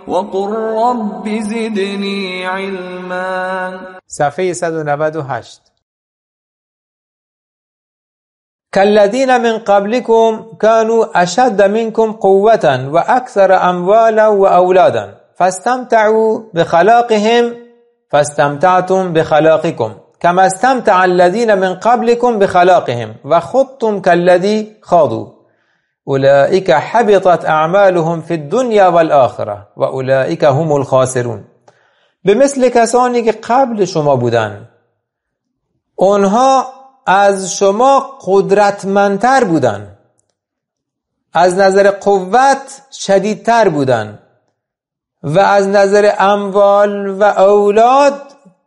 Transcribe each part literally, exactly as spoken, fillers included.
وقل رب زدني علما. صفحه صد و نود و هشت. كالذين من قبلكم كانوا أشد منكم قوة وأكثر أموالا وأولادا فاستمتعوا بخلاقهم فاستمتعتم بخلاقكم كما استمتع الذين من قبلكم بخلاقهم وخضتم كالذي خاضوا أولئك حبطت أعمالهم في الدنيا والآخرة وأولئك هم الخاسرون. به مثل کسانی که قبل شما بودن، اونها از شما قدرتمندتر بودن، از نظر قوت شدیدتر بودن و از نظر اموال و اولاد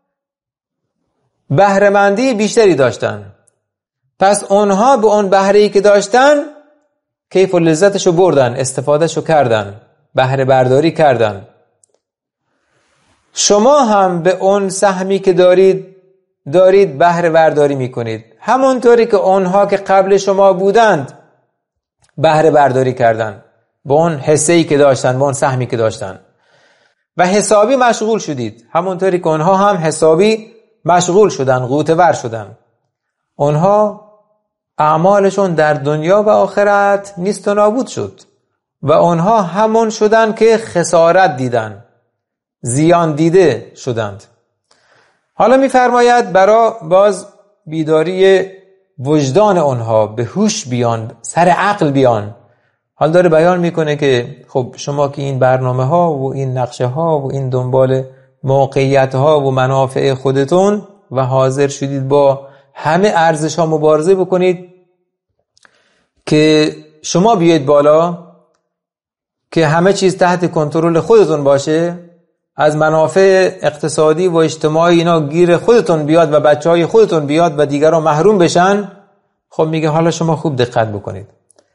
بهره‌مندی بیشتری داشتن. پس اونها به اون بهره‌ای که داشتن کیف و لذتشو بردن، استفادهشو کردن، بهره برداری کردن. شما هم به اون سهمی که دارید دارید بهره برداری میکنید، همونطوری که اونها که قبل شما بودند بهره برداری کردن به اون حصه‌ای که داشتن، به اون سهمی که داشتن و حسابی مشغول شدید، همونطوری که اونها هم حسابی مشغول شدن، غوطه ور شدن. اونها اعمالشون در دنیا و آخرت نیست و نابود شد و اونها همون شدن که خسارت دیدن، زیان دیده شدند. حالا می‌فرماید برای باز بیداری وجدان اونها، به هوش بیان، سر عقل بیان. حال داره بیان میکنه که خب شما که این برنامه ها و این نقشه ها و این دنبال موقعیت ها و منافع خودتون و حاضر شدید با همه ارزش ها مبارزه بکنید که شما بیاید بالا، که همه چیز تحت کنترل خودتون باشه، از منافع اقتصادی و اجتماعی اینا گیر خودتون بیاد و بچه های خودتون بیاد و دیگران محروم بشن. خب میگه حالا شما خوب دقت بکنید،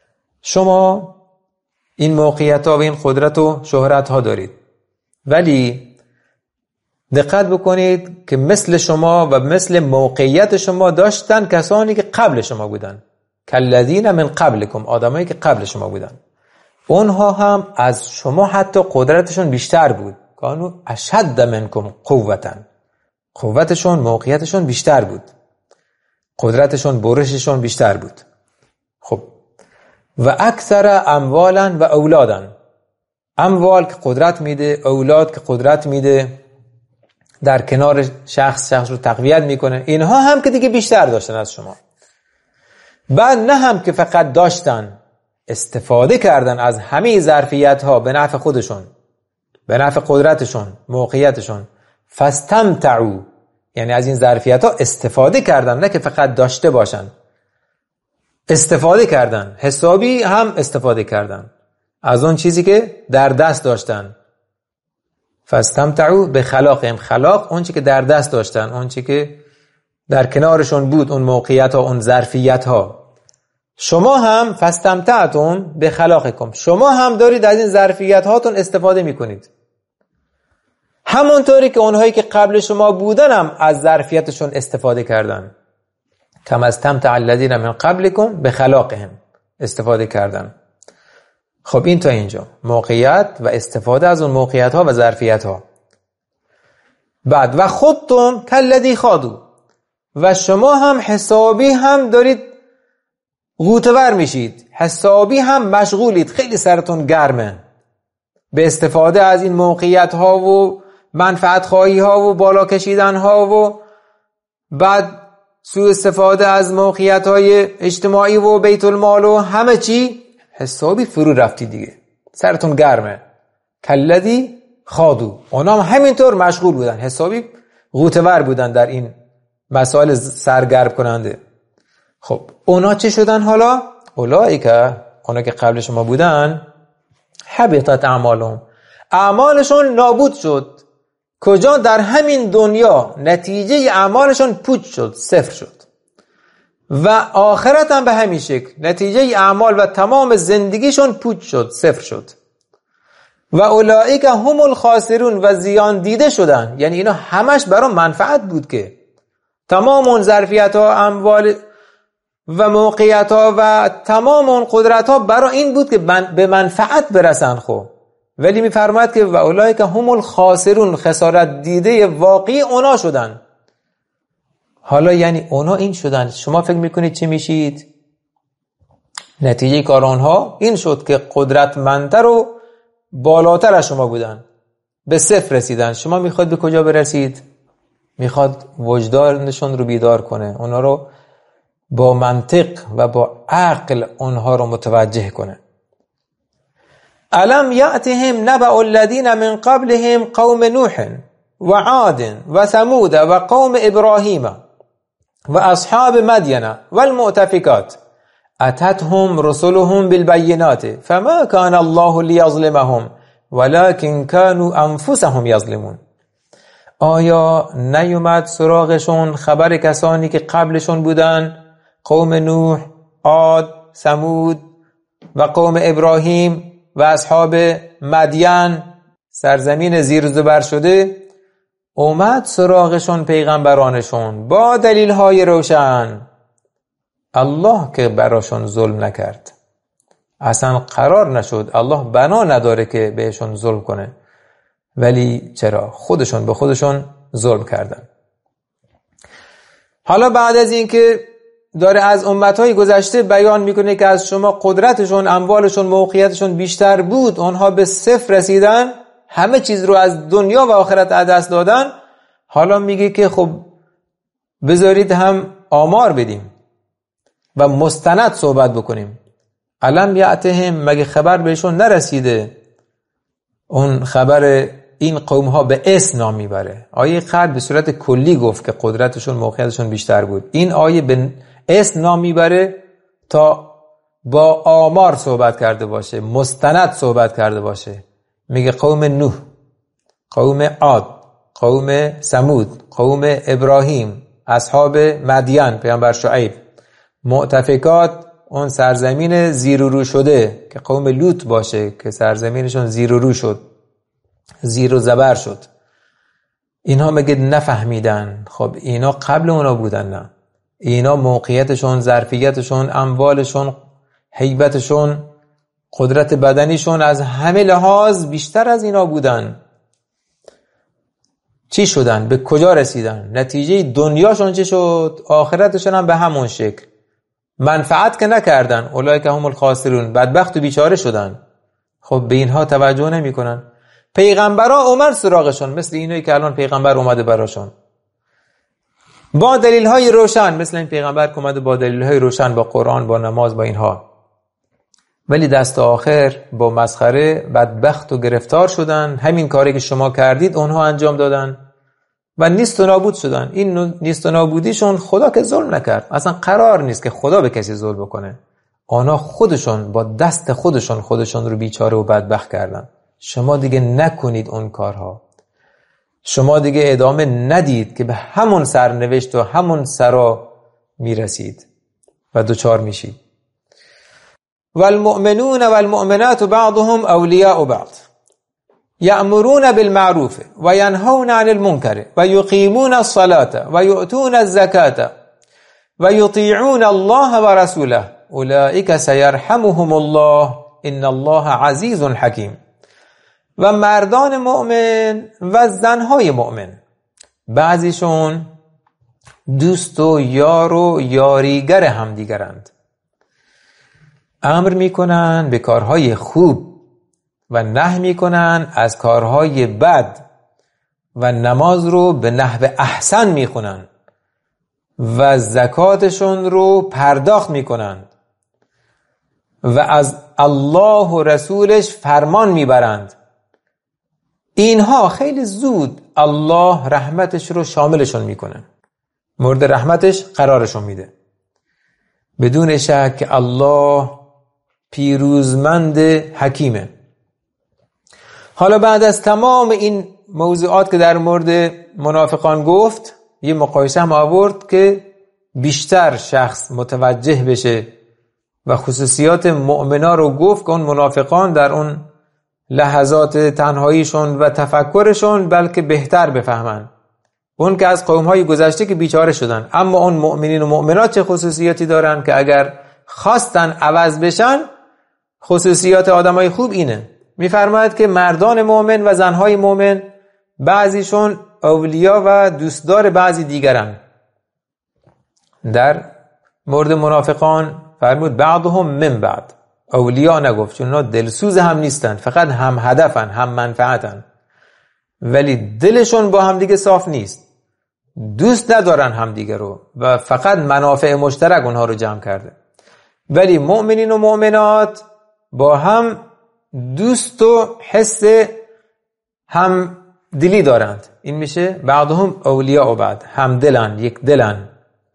شما این موقعیت ها و این قدرت و شهرت ها دارید، ولی دقت بکنید که مثل شما و مثل موقعیت شما داشتن کسانی که قبل شما بودن، کالذین من قبلکم، آدمایی که قبل شما بودن. اونها هم از شما حتی قدرتشون بیشتر بود، کانو اشد منکم قوتا، قوتشون موقعیتشون بیشتر بود، قدرتشون برششون بیشتر بود. خب و اکثر اموالا و اولادا، اموال که قدرت میده، اولاد که قدرت میده، در کنار شخص شخص رو تقویت میکنه، اینها هم که دیگه بیشتر داشتن از شما. بعد نه هم که فقط داشتن، استفاده کردن از همه ظرفیت ها به نفع خودشون، به نفع قدرتشون، موقعیتشون. فاستمتعوا، یعنی از این ظرفیت ها استفاده کردن، نه که فقط داشته باشن، استفاده کردن، حسابی هم استفاده کردن از اون چیزی که در دست داشتن. فاستمتعوا بخلاقهم، خلاق اون چیزی که در دست داشتن، اون چیزی که در کنارشون بود، اون موقعیت ها، اون ظرفیت ها. شما هم فاستمتعتم بخلاقکم، شما هم دارید از این ظرفیت هاتون استفاده میکنید، همونطوری که اونهایی که قبل شما بودن هم از ظرفیتشون استفاده کردن. کما استمتع الذین من قبلکم بخلاقهم، استفاده کردن. خب این تا اینجا موقعیت و استفاده از اون موقعیت ها و ظرفیت ها. بعد و خودتون کالذی خاضوا، و شما هم حسابی هم دارید غوطه‌ور میشید، حسابی هم مشغولید، خیلی سرتون گرمه به استفاده از این موقعیت ها و منفعت خواهی ها و بالا کشیدن ها و بعد سوء استفاده از موقعیت های اجتماعی و بیت المال و همه چی، حسابی فرو رفتی دیگه، سرتون گرمه. کالذی خاضوا، اونا هم همینطور مشغول بودن، حسابی غوطه‌ور بودن در این مسائل سرگرم کننده. خب اونا چه شدن حالا؟ اولئک، اونا که قبل شما بودن، حبطت اعمالهم، اعمالشون نابود شد. کجا؟ در همین دنیا نتیجه اعمالشون پوچ شد، صفر شد. و آخرت هم به همین شکل، نتیجه اعمال و تمام زندگیشون پوچ شد، صفر شد. و اولئک هم الخاسرون، و زیان دیده شدن. یعنی اینا همش برای منفعت بود که تمام اون ظرفیت ها، اموال و موقعیت ها و تمام اون قدرت ها برای این بود که به منفعت برسن. خب ولی میفرماید که و اولئک هم الخاسرون، خسارت دیده واقعی اونا شدن. حالا یعنی اونا این شدن، شما فکر میکنید چی میشید؟ نتیجه کار آنها این شد که قدرتمندتر و بالاتر از شما بودن، به صفر رسیدن. شما میخواد به کجا برسید؟ میخواد وجدانشون رو بیدار کنه، اونا رو با منطق و با عقل اونها رو متوجه کنه. الم یأتهم نبأ الذین من قبلهم قوم نوح و عاد و ثمود و قوم ابراهیم و اصحاب مدین و المؤتفکات اتتهم رسلهم بالبینات فما کان الله لیظلمهم ولكن كانوا انفسهم یظلمون. آیا نیومد سراغشون خبر کسانی که قبلشون بودن؟ قوم نوح، عاد، ثمود و قوم ابراهیم و اصحاب مدین، سرزمین زیر و زبر شده. اومد سراغشون پیغمبرانشون با دلیل های روشن. الله که براشون ظلم نکرد، اصلا قرار نشد، الله بنا نداره که بهشون ظلم کنه، ولی چرا؟ خودشون به خودشون ظلم کردن. حالا بعد از این که داره از امتهای گذشته بیان میکنه که از شما قدرتشون، اموالشون، موقعیتشون بیشتر بود، اونها به صفر رسیدن، همه چیز رو از دنیا و آخرت از دست دادن. حالا میگه که خب بذارید هم آمار بدیم و مستند صحبت بکنیم. الم یأتهم، مگه خبر بهشون نرسیده؟ اون خبر این قوم ها به اسم نام میبره. آیه قبل به صورت کلی گفت که قدرتشون، موقعیتشون بیشتر بود. این آیه به اسم نام میبره تا با آمار صحبت کرده باشه، مستند صحبت کرده باشه. میگه قوم نوح، قوم عاد، قوم ثمود، قوم ابراهیم، اصحاب مدین، پیامبر شعیب، مؤتفکات، اون سرزمین زیر و رو شده که قوم لوط باشه که سرزمینشون زیر و رو شد، زیر و زبر شد. اینها مگه نفهمیدن؟ خب اینا قبل اونا بودن؟ نه، اینا موقعیتشون، ظرفیتشون، اموالشون، هیبتشون، قدرت بدنیشون از همه لحاظ بیشتر از اینا بودن. چی شدن؟ به کجا رسیدن؟ نتیجه دنیاشون چی شد؟ آخرتشون هم به همون شکل. منفعت که نکردن، اولئک هم الخاسرون، بدبخت و بیچاره شدن. خب به اینها توجه نمی کنن. پیغمبرها اومد سراغشون، مثل اینایی که الان پیغمبر اومده براشون با دلیل های روشن، مثل این پیغمبر که اومده با دلیل های روشن، با قرآن، با نماز، با اینها. ولی دست آخر با مسخره بدبخت و گرفتار شدن. همین کاری که شما کردید اونها انجام دادن و نیست و نابود شدن. این نیست و نابودیشون خدا که ظلم نکرد، اصلا قرار نیست که خدا به کسی ظلم بکنه. آنها خودشون با دست خودشون خودشون رو بیچاره و بدبخت کردن. شما دیگه نکنید اون کارها، شما دیگه ادامه ندید که به همون سرنوشت و همون سرا میرسید و دوچار میشید. والمؤمنون والمؤمنات بعضهم اولیاء بعض یأمرون بالمعروف و ینهون عن المنکر و یقیمون الصلاة و یؤتون الزکاة و یطیعون الله و رسوله اولئک سیرحمهم الله ان الله عزیز حکیم. و مردان مؤمن و زنهای مؤمن، بعضیشون دوست و یار و یاریگر همدیگرند، امر میکنن به کارهای خوب و نهی میکنن از کارهای بد و نماز رو به نحو احسن میخونن و زکاتشون رو پرداخت میکنن و از الله و رسولش فرمان میبرند. اینها خیلی زود الله رحمتش رو شاملشون میکنه، مورد رحمتش قرارشون میده. بدون شک الله پیروزمند حکیمه. حالا بعد از تمام این موضوعات که در مورد منافقان گفت، یه مقایسه هم آورد که بیشتر شخص متوجه بشه و خصوصیات مؤمنا رو گفت که اون منافقان در اون لحظات تنهاییشون و تفکرشون بلکه بهتر بفهمن. اون که از قومهای گذشته که بیچاره شدن، اما اون مؤمنین و مؤمنات چه خصوصیاتی دارن که اگر خواستن عوض بشن، خصوصیات آدمای خوب اینه. میفرماید که مردان مؤمن و زنهای مؤمن بعضیشون اولیا و دوستدار بعضی دیگرن. در مورد منافقان فرمود بعضهم من بعد، اولیا نگفت چون اونا دلسوز هم نیستن، فقط هم هدفن، هم منفعتن، ولی دلشون با همدیگه صاف نیست، دوست ندارن همدیگه رو و فقط منافع مشترک اونها رو جمع کرده. ولی مؤمنین و مؤمنات با هم دوست و حس هم دلی دارند. این میشه بعضهم اولیاء و بعد، هم دلن، یک دلن.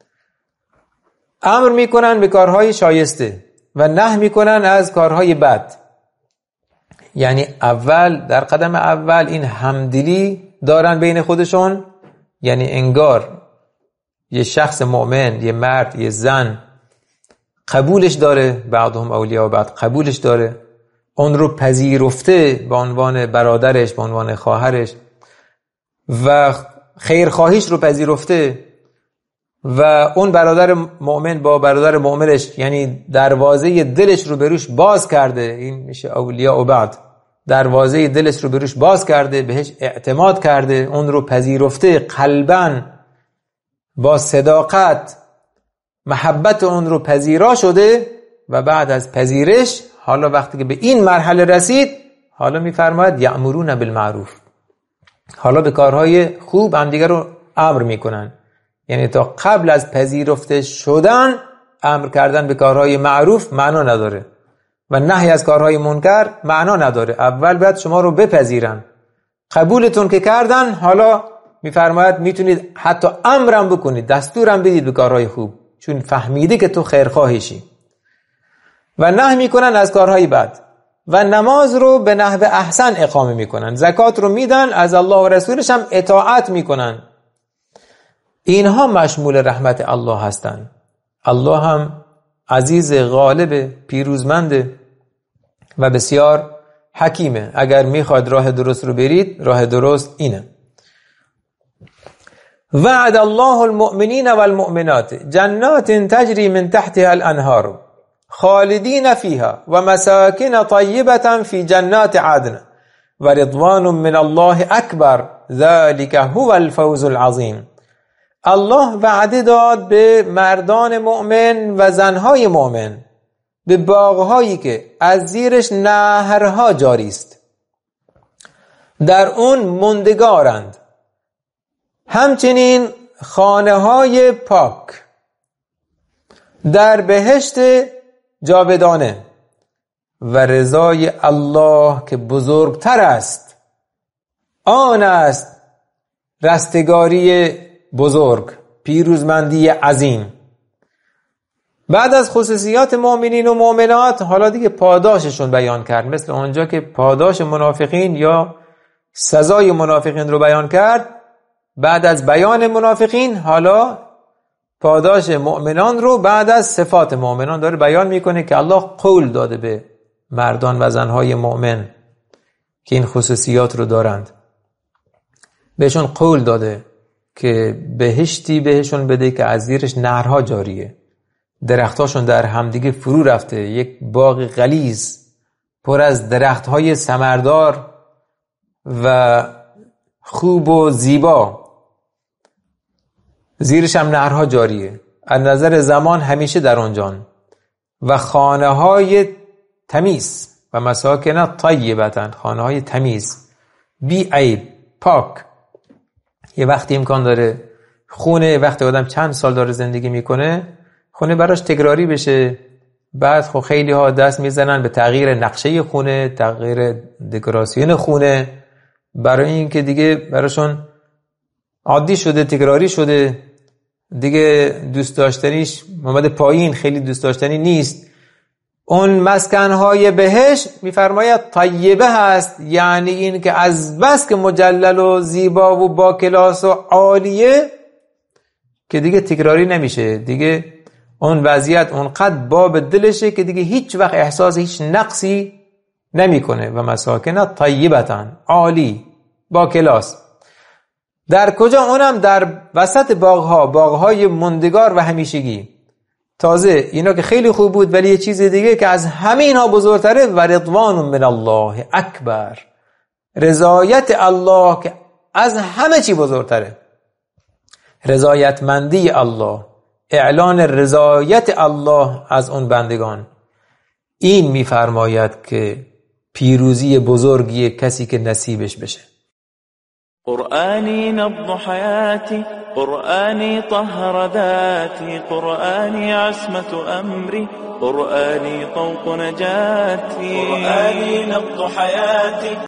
امر میکنن به کارهای شایسته و نهی میکنن از کارهای بد. یعنی اول در قدم اول این همدلی دارن بین خودشون، یعنی انگار یه شخص مؤمن، یه مرد، یه زن قبولش داره، بعضهم اولیاء و بعد قبولش داره، اون رو پذیرفته به عنوان برادرش، به عنوان خواهرش و خیرخواهیش رو پذیرفته و اون برادر مؤمن با برادر مؤمنش یعنی دروازه دلش رو بروش باز کرده. این میشه اولیاء و بعد، دروازه دلش رو بروش باز کرده، بهش اعتماد کرده، اون رو پذیرفته، قلباً با صداقت محبت اون رو پذیرا شده و بعد از پذیرش حالا وقتی که به این مرحله رسید، حالا میفرماید یأمرون بالمعروف، حالا به کارهای خوب هم دیگر رو امر میکنن. یعنی تا قبل از پذیرفته شدن امر کردن به کارهای معروف معنا نداره و نهی از کارهای منکر معنا نداره. اول باید شما رو بپذیرن، قبولتون که کردن، حالا میفرماید میتونید حتی امرم بکنید، دستورم بدید به کارهای خوب، چون فهمیده که تو خیرخواهشی. و نهی میکنن از کارهای بد و نماز رو به نحو احسن اقامه میکنن، زکات رو میدن، از الله و رسولش هم اطاعت میکنن. اینها مشمول رحمت الله هستند. الله هم عزیز، غالب، پیروزمنده و بسیار حکیمه. اگر میخواد راه درست رو برید، راه درست اینه. وعد الله المؤمنین والمؤمنات جنات تجری من تحتها الانهار خالدین فیها و مساکن طیبة فی جنات عدن و رضوان من الله اکبر ذلک هو الفوز العظیم. الله وعده داد به مردان مؤمن و زنهای مؤمن به باغهایی که از زیرش نهرها جاری است، در اون ماندگارند، همچنین خانه‌های پاک در بهشت جاودانه و رضای الله که بزرگتر است، آن است رستگاری بزرگ، پیروزمندی عظیم. بعد از خصوصیات مؤمنین و مؤمنات حالا دیگه پاداششون بیان کرد، مثل اونجا که پاداش منافقین یا سزای منافقین رو بیان کرد. بعد از بیان منافقین حالا پاداش مؤمنان رو بعد از صفات مؤمنان داره بیان میکنه که الله قول داده به مردان و زنهای مؤمن که این خصوصیات رو دارند. بهشون قول داده که بهشتی بهشون بده که از زیرش نهرها جاریه، درختاشون در همدیگه فرو رفته، یک باغ غلیظ پر از درختهای ثمردار و خوب و زیبا، زیرش هم نهرها جاریه، از نظر زمان همیشه در اونجان، و خانه های تمیز و مساکن طیبتن، خانه های تمیز بی عیب، پاک. یه وقتی امکان داره خونه، وقتی آدم چند سال داره زندگی میکنه، خونه براش تکراری بشه، بعد خب خیلی ها دست میزنن به تغییر نقشه خونه، تغییر دکوراسیون خونه، برای این که دیگه براشون عادی شده، تکراری شده، دیگه دوست داشتنیش اومده پایین، خیلی دوست داشتنی نیست. اون مسکنهای بهش میفرماید طیبه هست، یعنی این که از بس که مجلل و زیبا و با کلاس و عالیه که دیگه تکراری نمیشه، دیگه اون وضعیت اونقدر باب دلشه که دیگه هیچ وقت احساس هیچ نقصی نمیکنه. و مساکن طیبتن، عالی، با کلاس. در کجا؟ اونم در وسط باغها، باغهای ماندگار و همیشگی. تازه اینا که خیلی خوب بود، ولی یه چیز دیگه که از همه اینها بزرگتره، و رضوان من الله اکبر، رضایت الله که از همه چی بزرگتره. رضایتمندی الله، اعلان رضایت الله از اون بندگان، این میفرماید که پیروزی بزرگی کسی که نصیبش بشه. قرآني نبض حياتي، قرآني طهر ذاتي، قرآني عصمة أمري، قرآني طوق نجاتي، قرآني نبض حياتي.